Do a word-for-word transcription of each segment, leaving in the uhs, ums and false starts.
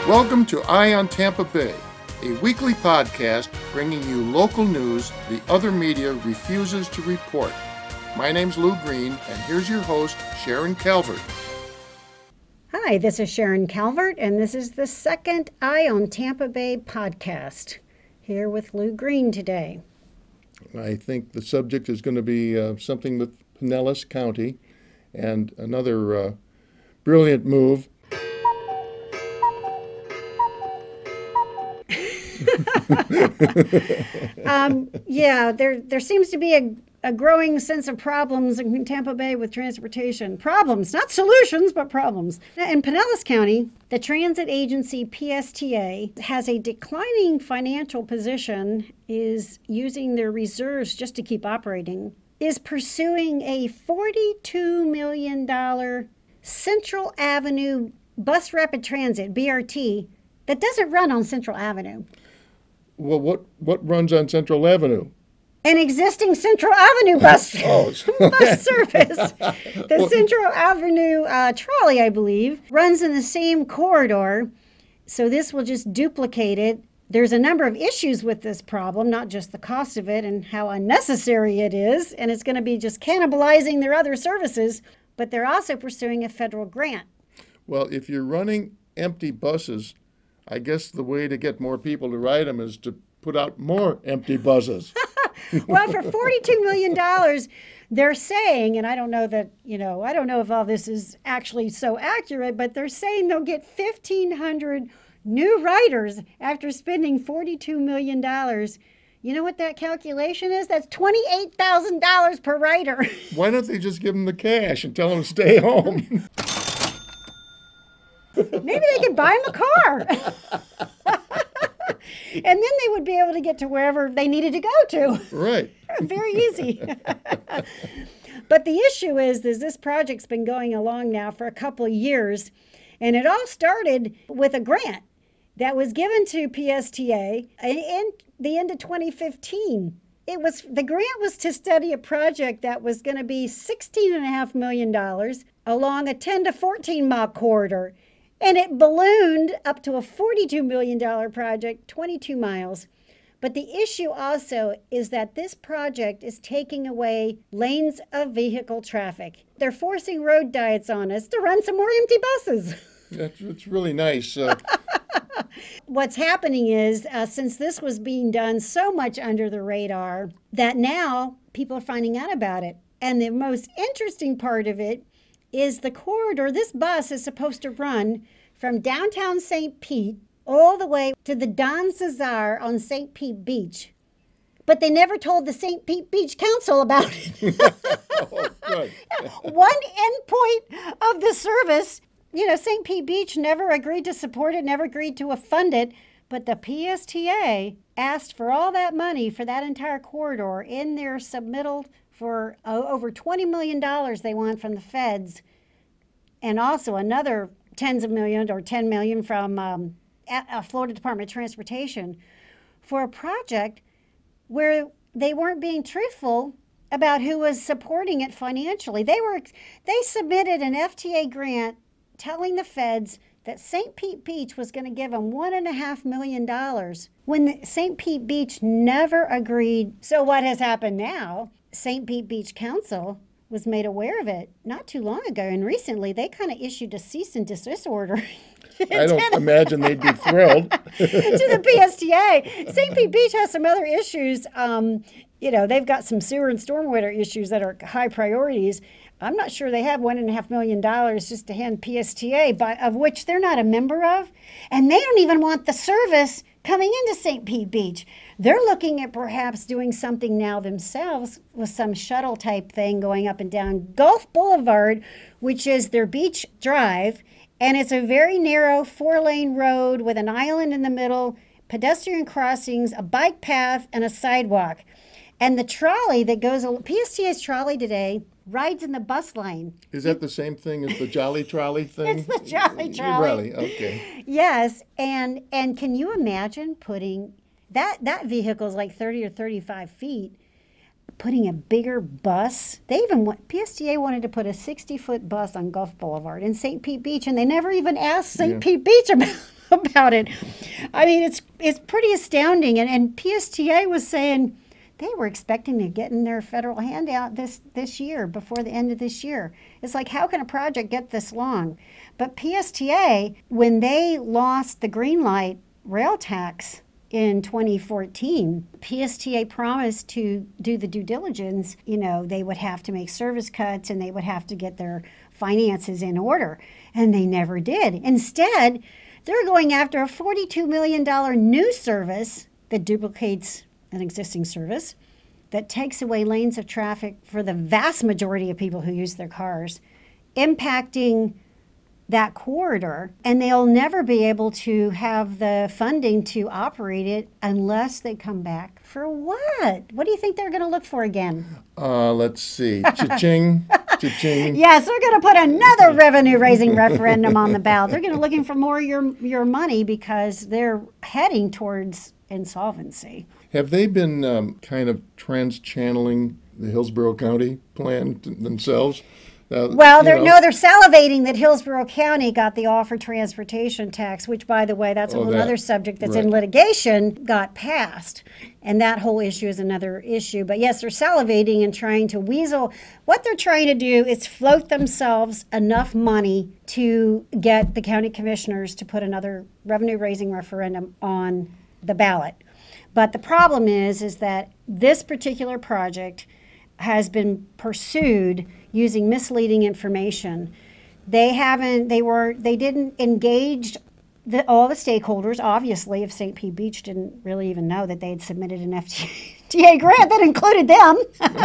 Welcome to Eye on Tampa Bay, a weekly podcast bringing you local news the other media refuses to report. My name's Lou Green, and here's your host, Sharon Calvert. Hi, this is Sharon Calvert, and this is the second Eye on Tampa Bay podcast. Here with Lou Green today. I think the subject is going to be uh, something with Pinellas County, and another uh, brilliant move. um, yeah, there there seems to be a, a growing sense of problems in Tampa Bay with transportation. Problems, not solutions, but problems. In Pinellas County, the transit agency P S T A has a declining financial position, is using their reserves just to keep operating, is pursuing a forty-two million dollars Central Avenue Bus Rapid Transit, B R T, that doesn't run on Central Avenue. Well, what, what runs on Central Avenue? An existing Central Avenue bus, oh. bus service. The well, Central Avenue uh, trolley, I believe, runs in the same corridor, so this will just duplicate it. There's a number of issues with this problem, not just the cost of it and how unnecessary it is, and it's going to be just cannibalizing their other services, but they're also pursuing a federal grant. Well, if you're running empty buses, I guess the way to get more people to ride them is to put out more empty buses. Well, for forty-two million dollars, they're saying, and I don't know that, you know, I don't know if all this is actually so accurate, but they're saying they'll get fifteen hundred new riders after spending forty-two million dollars. You know what that calculation is? That's twenty-eight thousand dollars per rider. Why don't they just give them the cash and tell them to stay home? Maybe they could buy them a car. And then they would be able to get to wherever they needed to go to. Right. Very easy. But the issue is, is this project's been going along now for a couple of years, and it all started with a grant that was given to P S T A in the end of twenty fifteen. It was the grant was to study a project that was going to be sixteen point five million dollars along a ten to fourteen mile corridor. And it ballooned up to a forty-two million dollars project, twenty-two miles. But the issue also is that this project is taking away lanes of vehicle traffic. They're forcing road diets on us to run some more empty buses. That's, that's really nice. Uh... What's happening is, uh, since this was being done so much under the radar, that now people are finding out about it. And the most interesting part of it is the corridor. This bus is supposed to run from downtown Saint Pete all the way to the Don Cesar on Saint Pete Beach. But they never told the Saint Pete Beach Council about it. Oh, good. One endpoint of the service, you know, Saint Pete Beach never agreed to support it, never agreed to fund it, but the P S T A asked for all that money for that entire corridor in their submittal for uh, over twenty million dollars they want from the feds, and also another tens of millions or ten million from um, a Florida Department of Transportation for a project where they weren't being truthful about who was supporting it financially. They were they submitted an F T A grant telling the feds that Saint Pete Beach was going to give them one and a half million dollars when Saint Pete Beach never agreed. So what has happened now? Saint Pete Beach Council was made aware of it not too long ago, and recently they kind of issued a cease and desist order. I don't imagine they'd be thrilled. To the P S T A. Saint Pete Beach has some other issues. Um, you know, they've got some sewer and stormwater issues that are high priorities. I'm not sure they have one and a half million dollars just to hand P S T A, by, of which they're not a member of, and they don't even want the service coming into Saint Pete Beach. They're looking at perhaps doing something now themselves with some shuttle type thing going up and down Gulf Boulevard, which is their beach drive, and it's a very narrow four-lane road with an island in the middle, pedestrian crossings, a bike path, and a sidewalk. And the trolley that goes, P S T A's trolley today rides in the bus lane. Is that the same thing as the Jolly Trolley thing? It's the Jolly Trolley. Trolley, okay. Yes, and and can you imagine putting that that vehicle is like thirty or thirty-five feet, putting a bigger bus? They even want, P S T A wanted to put a sixty-foot bus on Gulf Boulevard in Saint Pete Beach, and they never even asked Saint Yeah. Pete Beach about about it. I mean, it's it's pretty astounding. And, and P S T A was saying they were expecting to get in their federal handout this, this year, before the end of this year. It's like, how can a project get this long? But P S T A, when they lost the green light rail tax in twenty fourteen, P S T A promised to do the due diligence. You know, they would have to make service cuts and they would have to get their finances in order. And they never did. Instead, they're going after a forty-two million dollars new service that duplicates an existing service, that takes away lanes of traffic for the vast majority of people who use their cars, impacting that corridor, and they'll never be able to have the funding to operate it unless they come back for what? What do you think they're going to look for again? Uh, let's see. Cha-ching. Cha-ching. Yes, they're going to put another revenue-raising referendum on the ballot. They're going to looking for more of your, your money because they're heading towards insolvency. Have they been um, kind of trans-channeling the Hillsborough County plan t- themselves? Uh, Well, you they're, know, no, they're salivating that Hillsborough County got the offer transportation tax, which, by the way, that's a Oh, whole that- other subject that's in right. litigation, got passed. And that whole issue is another issue. But yes, they're salivating and trying to weasel. What they're trying to do is float themselves enough money to get the county commissioners to put another revenue-raising referendum on the ballot. But the problem is, is that this particular project has been pursued using misleading information. They haven't, they were, they didn't engage the, all the stakeholders, obviously, if Saint Pete Beach didn't really even know that they had submitted an F T A grant that included them.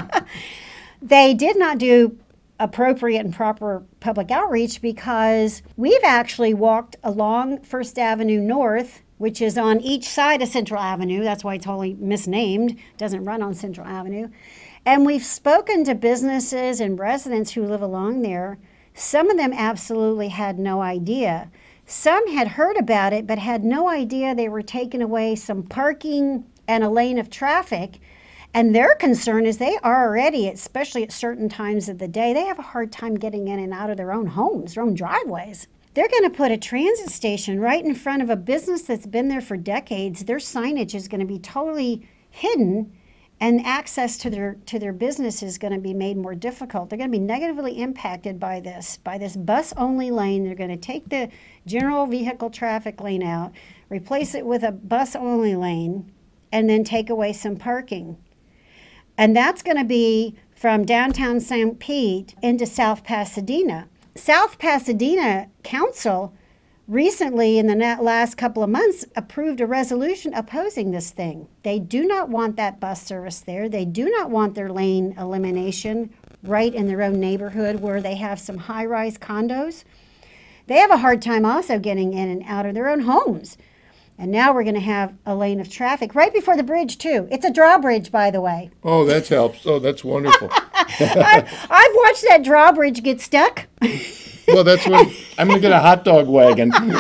They did not do appropriate and proper public outreach because we've actually walked along First Avenue North, which is on each side of Central Avenue. That's why it's totally misnamed. It doesn't run on Central Avenue. And we've spoken to businesses and residents who live along there. Some of them absolutely had no idea. Some had heard about it, but had no idea they were taking away some parking and a lane of traffic. And their concern is they are already, especially at certain times of the day, they have a hard time getting in and out of their own homes, their own driveways. They're going to put a transit station right in front of a business that's been there for decades. Their signage is going to be totally hidden, and access to their to their business is going to be made more difficult. They're going to be negatively impacted by this, by this bus-only lane. They're going to take the general vehicle traffic lane out, replace it with a bus-only lane, and then take away some parking. And that's going to be from downtown Saint Pete into South Pasadena. South Pasadena Council recently, in the last couple of months, approved a resolution opposing this thing. They do not want that bus service there. They do not want their lane elimination right in their own neighborhood where they have some high-rise condos. They have a hard time also getting in and out of their own homes. And now we're going to have a lane of traffic right before the bridge, too. It's a drawbridge, by the way. Oh, that helps. Oh, that's wonderful. I've, I've watched that drawbridge get stuck. Well, that's what I'm going to get a hot dog wagon. And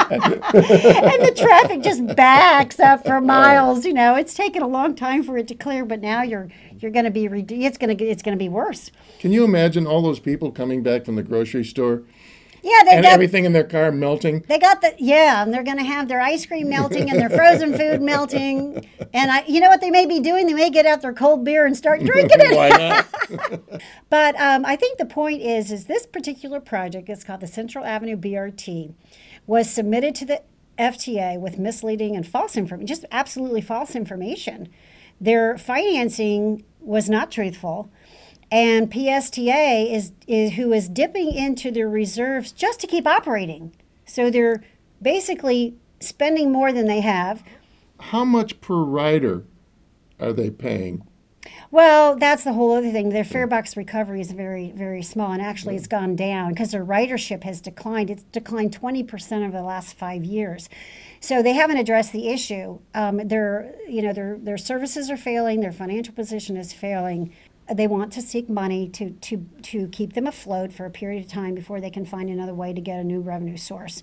the traffic just backs up for miles. You know, it's taken a long time for it to clear, but now you're you're going to be it's going to it's going to be worse. Can you imagine all those people coming back from the grocery store Yeah, they and got everything in their car melting? they got the yeah, and they're going to have their ice cream melting and their frozen food melting. And I, you know what they may be doing? They may get out their cold beer and start drinking it. Why not? But um, I think the point is, is this particular project, it's called the Central Avenue B R T, was submitted to the F T A with misleading and false information, just absolutely false information. Their financing was not truthful, and P S T A is, is who is dipping into their reserves just to keep operating. So they're basically spending more than they have. How much per rider are they paying? Well, that's the whole other thing. Their fare box recovery is very, very small, and actually it's gone down because their ridership has declined. It's declined twenty percent over the last five years. So they haven't addressed the issue. Um, their, you know, their their services are failing. Their financial position is failing. They want to seek money to, to, to keep them afloat for a period of time before they can find another way to get a new revenue source.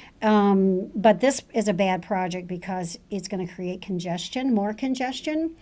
Um, but this is a bad project because it's going to create congestion, more congestion.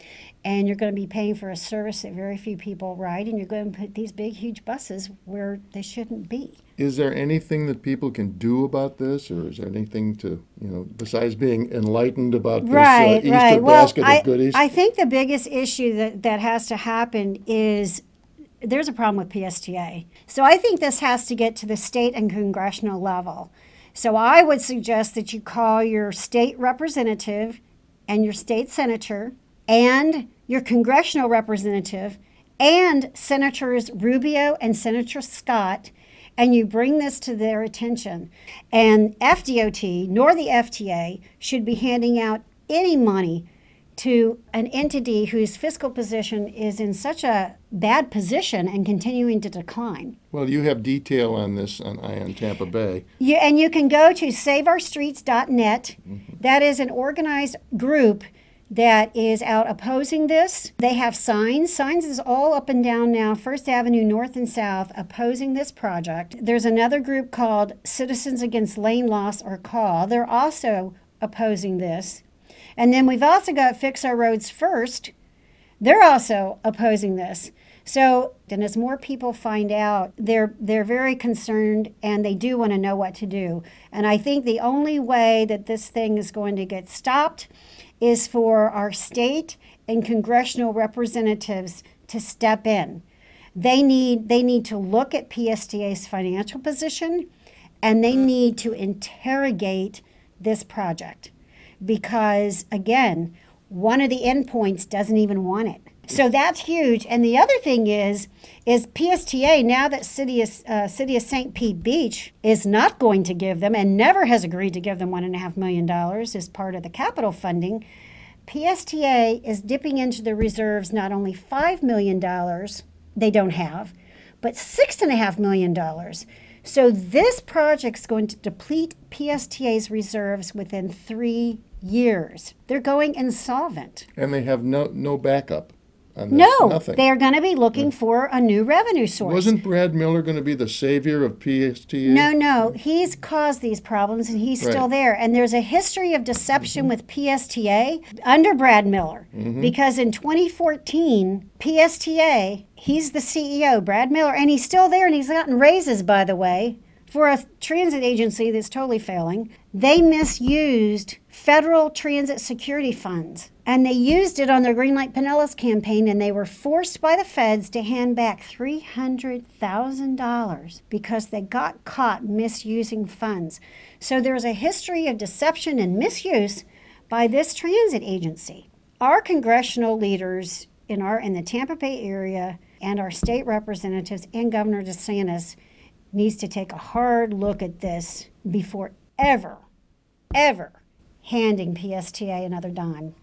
and you're going to be paying for a service that very few people ride, and you're going to put these big, huge buses where they shouldn't be. Is there anything that people can do about this, or is there anything to, you know, besides being enlightened about this right, uh, Easter right. Well, basket I, of goodies? I think the biggest issue that, that has to happen is there's a problem with P S T A. So I think this has to get to the state and congressional level. So I would suggest that you call your state representative and your state senator and your congressional representative and Senators Rubio and Senator Scott, and you bring this to their attention. And F D O T, nor the F T A, should be handing out any money to an entity whose fiscal position is in such a bad position and continuing to decline. Well, you have detail on this on Ion Tampa Bay. You, and you can go to save our streets dot net. Mm-hmm. That is an organized group that is out opposing this. They have signs. Signs is all up and down now, First Avenue North and South, opposing this project. There's another group called Citizens Against Lane Loss, or CAW. They're also opposing this. And then we've also got Fix Our Roads First. They're also opposing this. So, and as more people find out, they're they're very concerned, and they do want to know what to do. And I think the only way that this thing is going to get stopped is for our state and congressional representatives to step in. They need they need to look at P S T A's financial position, and they need to interrogate this project. Because, again, one of the endpoints doesn't even want it. So that's huge. And the other thing is, is P S T A, now that City of, uh, City of Saint Pete Beach is not going to give them, and never has agreed to give them one point five million dollars as part of the capital funding, P S T A is dipping into the reserves not only five million dollars they don't have, but six point five million dollars. So this project's going to deplete P S T A's reserves within three years. They're going insolvent. And they have no no backup on this. No, Nothing. They're going to be looking for a new revenue source. Wasn't Brad Miller going to be the savior of P S T A? No, no. He's caused these problems, and he's Right. still there. And there's a history of deception mm-hmm. with P S T A under Brad Miller. Mm-hmm. Because in twenty fourteen, P S T A, he's the C E O, Brad Miller, and he's still there, and he's gotten raises, by the way, for a transit agency that's totally failing. They misused federal transit security funds, and they used it on their Greenlight Pinellas campaign, and they were forced by the feds to hand back three hundred thousand dollars because they got caught misusing funds. So there's a history of deception and misuse by this transit agency. Our congressional leaders in our in the Tampa Bay area and our state representatives and Governor DeSantis needs to take a hard look at this before ever, ever handing P S T A another dime.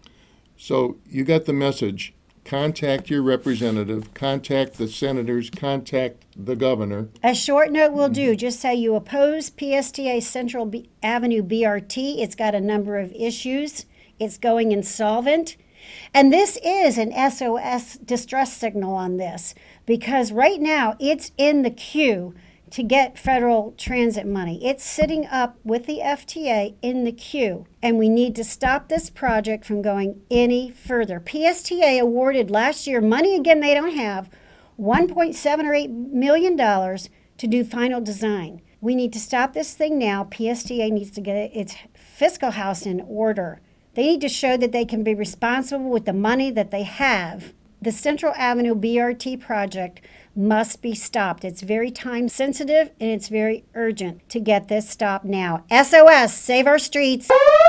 So you got the message. Contact your representative, contact the senators, contact the governor. A short note will do. Just say you oppose P S T A Central B- Avenue B R T. It's got a number of issues. It's going insolvent. And this is an S O S distress signal on this, because right now it's in the queue to get federal transit money. It's sitting up with the F T A in the queue, and we need to stop this project from going any further. P S T A awarded last year money, again they don't have, one point seven or eight million dollars to do final design. We need to stop this thing now. P S T A needs to get its fiscal house in order. They need to show that they can be responsible with the money that they have. The Central Avenue B R T project must be stopped. It's very time sensitive, and it's very urgent to get this stopped now. S O S, save our streets.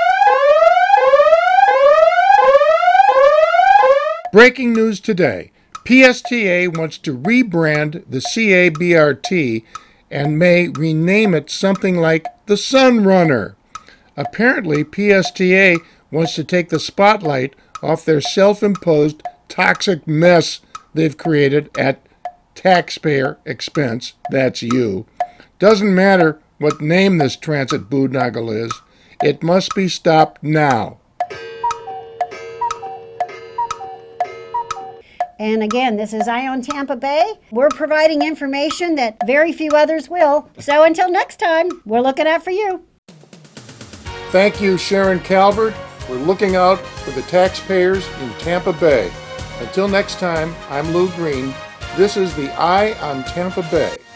Breaking news today. P S T A wants to rebrand the C A B R T and may rename it something like the Sun Runner. Apparently, P S T A wants to take the spotlight off their self-imposed toxic mess they've created at taxpayer expense. That's you. Doesn't matter what name this transit boondoggle is. It must be stopped now. And again, this is Ion Tampa Bay. We're providing information that very few others will. So until next time, we're looking out for you. Thank you, Sharon Calvert. We're looking out for the taxpayers in Tampa Bay. Until next time, I'm Lou Green. This is the Eye on Tampa Bay.